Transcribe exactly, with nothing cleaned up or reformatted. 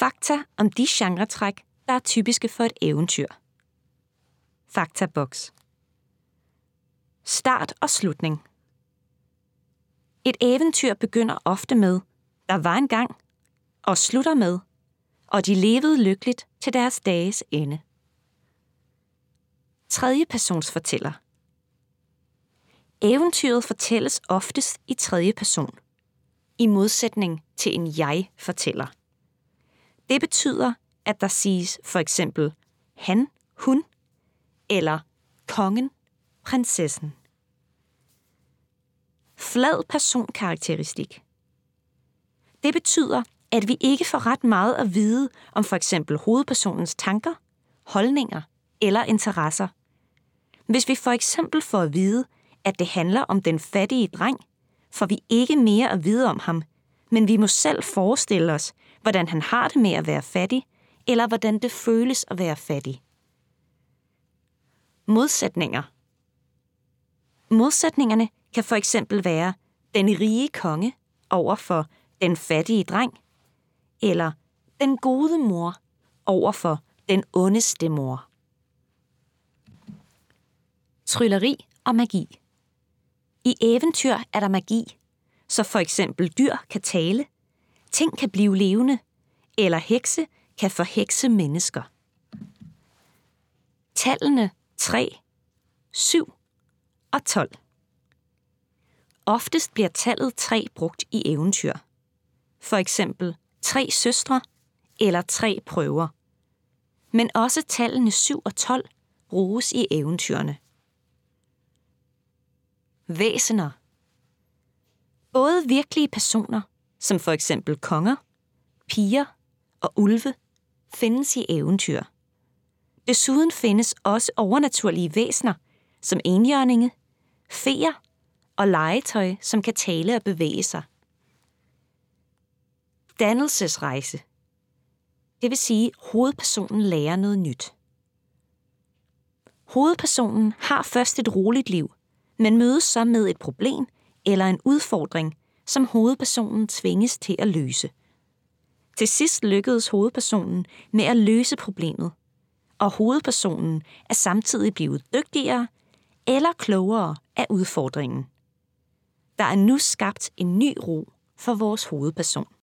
Fakta om de genretræk, der er typiske for et eventyr. Faktaboks. Start og slutning. Et eventyr begynder ofte med, der var engang, og slutter med, og de levede lykkeligt til deres dages ende. Tredje persons fortæller. Eventyret fortælles oftest i tredje person, i modsætning til en jeg-fortæller. Det betyder, at der siges for eksempel han, hun, eller kongen, prinsessen. Flad personkarakteristik. Det betyder, at vi ikke får ret meget at vide om for eksempel hovedpersonens tanker, holdninger eller interesser. Hvis vi for eksempel får at vide, at det handler om den fattige dreng, får vi ikke mere at vide om ham, men vi må selv forestille os, hvordan han har det med at være fattig, eller hvordan det føles at være fattig. Modsætninger. Modsætningerne kan for eksempel være den rige konge over for den fattige dreng, eller den gode mor over for den ondeste mor. Trylleri og magi. I eventyr er der magi, så for eksempel dyr kan tale, ting kan blive levende, eller hekse kan forhekse mennesker. Tallene tre, syv og tolv. Oftest bliver tallet tre brugt i eventyr. For eksempel tre søstre eller tre prøver. Men også tallene syv og tolv bruges i eventyrene. Væsener. Både virkelige personer, som for eksempel konger, piger og ulve, findes i eventyr. Desuden findes også overnaturlige væsener, som enhjørninge, feer og legetøj, som kan tale og bevæge sig. Dannelsesrejse. Det vil sige, at hovedpersonen lærer noget nyt. Hovedpersonen har først et roligt liv, men mødes så med et problem eller en udfordring, som hovedpersonen tvinges til at løse. Til sidst lykkedes hovedpersonen med at løse problemet, og hovedpersonen er samtidig blevet dygtigere eller klogere af udfordringen. Der er nu skabt en ny ro for vores hovedperson.